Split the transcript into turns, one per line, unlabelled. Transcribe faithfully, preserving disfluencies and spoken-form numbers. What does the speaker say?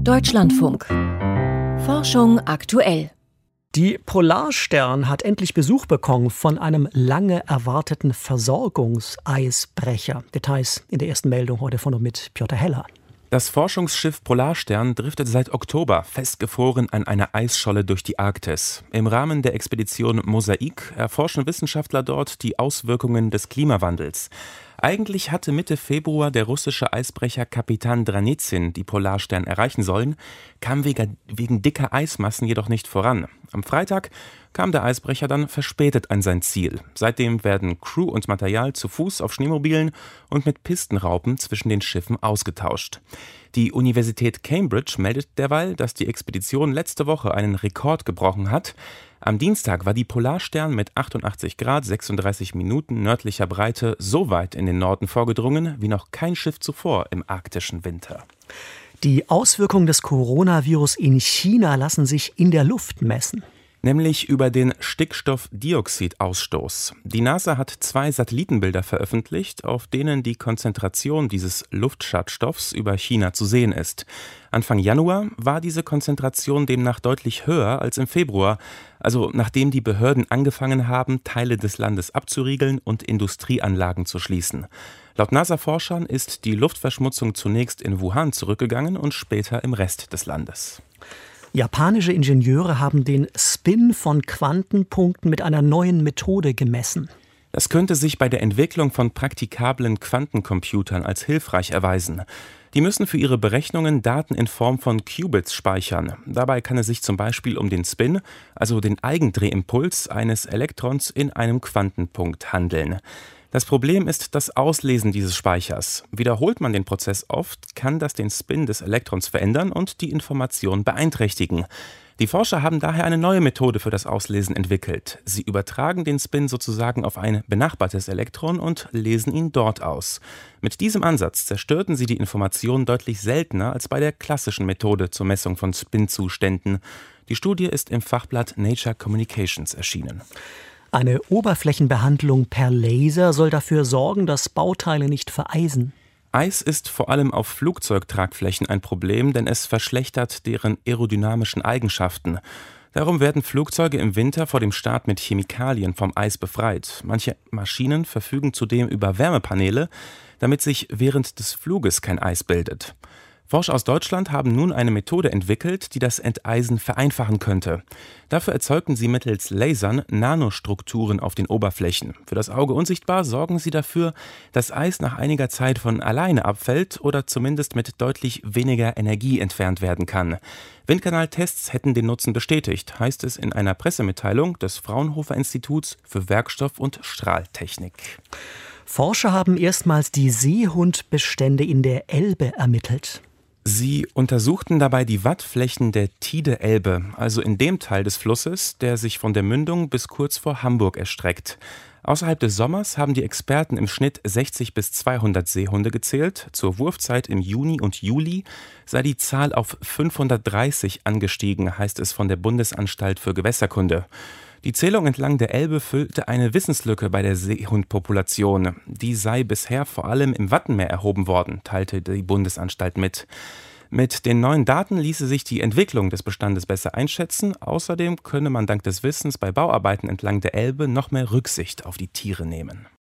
Deutschlandfunk. Forschung aktuell.
Die Polarstern hat endlich Besuch bekommen von einem lange erwarteten Versorgungseisbrecher. Details in der ersten Meldung heute von und mit Piotr Heller.
Das Forschungsschiff Polarstern driftet seit Oktober festgefroren an einer Eisscholle durch die Arktis. Im Rahmen der Expedition Mosaik erforschen Wissenschaftler dort die Auswirkungen des Klimawandels. Eigentlich hatte Mitte Februar der russische Eisbrecher Kapitan Dranitsin die Polarstern erreichen sollen, kam wegen, wegen dicker Eismassen jedoch nicht voran. Am Freitag kam der Eisbrecher dann verspätet an sein Ziel. Seitdem werden Crew und Material zu Fuß auf Schneemobilen und mit Pistenraupen zwischen den Schiffen ausgetauscht. Die Universität Cambridge meldet derweil, dass die Expedition letzte Woche einen Rekord gebrochen hat. Am Dienstag war die Polarstern mit achtundachtzig Grad sechsunddreißig Minuten nördlicher Breite so weit in den Norden vorgedrungen wie noch kein Schiff zuvor im arktischen Winter.
Die Auswirkungen des Coronavirus in China lassen sich in der Luft messen.
Nämlich über den Stickstoffdioxidausstoß. Die NASA hat zwei Satellitenbilder veröffentlicht, auf denen die Konzentration dieses Luftschadstoffs über China zu sehen ist. Anfang Januar war diese Konzentration demnach deutlich höher als im Februar, also nachdem die Behörden angefangen haben, Teile des Landes abzuriegeln und Industrieanlagen zu schließen. Laut NASA-Forschern ist die Luftverschmutzung zunächst in Wuhan zurückgegangen und später im Rest des Landes.
Japanische Ingenieure haben den Spin von Quantenpunkten mit einer neuen Methode gemessen.
Das könnte sich bei der Entwicklung von praktikablen Quantencomputern als hilfreich erweisen. Die müssen für ihre Berechnungen Daten in Form von Qubits speichern. Dabei kann es sich zum Beispiel um den Spin, also den Eigendrehimpuls eines Elektrons in einem Quantenpunkt handeln. Das Problem ist das Auslesen dieses Speichers. Wiederholt man den Prozess oft, kann das den Spin des Elektrons verändern und die Information beeinträchtigen. Die Forscher haben daher eine neue Methode für das Auslesen entwickelt. Sie übertragen den Spin sozusagen auf ein benachbartes Elektron und lesen ihn dort aus. Mit diesem Ansatz zerstörten sie die Information deutlich seltener als bei der klassischen Methode zur Messung von Spinzuständen. Die Studie ist im Fachblatt Nature Communications erschienen.
Eine Oberflächenbehandlung per Laser soll dafür sorgen, dass Bauteile nicht vereisen.
Eis ist vor allem auf Flugzeugtragflächen ein Problem, denn es verschlechtert deren aerodynamischen Eigenschaften. Darum werden Flugzeuge im Winter vor dem Start mit Chemikalien vom Eis befreit. Manche Maschinen verfügen zudem über Wärmepaneele, damit sich während des Fluges kein Eis bildet. Forscher aus Deutschland haben nun eine Methode entwickelt, die das Enteisen vereinfachen könnte. Dafür erzeugten sie mittels Lasern Nanostrukturen auf den Oberflächen. Für das Auge unsichtbar sorgen sie dafür, dass Eis nach einiger Zeit von alleine abfällt oder zumindest mit deutlich weniger Energie entfernt werden kann. Windkanaltests hätten den Nutzen bestätigt, heißt es in einer Pressemitteilung des Fraunhofer Instituts für Werkstoff- und Strahltechnik.
Forscher haben erstmals die Seehundbestände in der Elbe ermittelt.
Sie untersuchten dabei die Wattflächen der Tide-Elbe, also in dem Teil des Flusses, der sich von der Mündung bis kurz vor Hamburg erstreckt. Außerhalb des Sommers haben die Experten im Schnitt sechzig bis zweihundert Seehunde gezählt. Zur Wurfzeit im Juni und Juli sei die Zahl auf fünfhundertdreißig angestiegen, heißt es von der Bundesanstalt für Gewässerkunde. Die Zählung entlang der Elbe füllte eine Wissenslücke bei der Seehundpopulation. Die sei bisher vor allem im Wattenmeer erhoben worden, teilte die Bundesanstalt mit. Mit den neuen Daten ließe sich die Entwicklung des Bestandes besser einschätzen. Außerdem könne man dank des Wissens bei Bauarbeiten entlang der Elbe noch mehr Rücksicht auf die Tiere nehmen.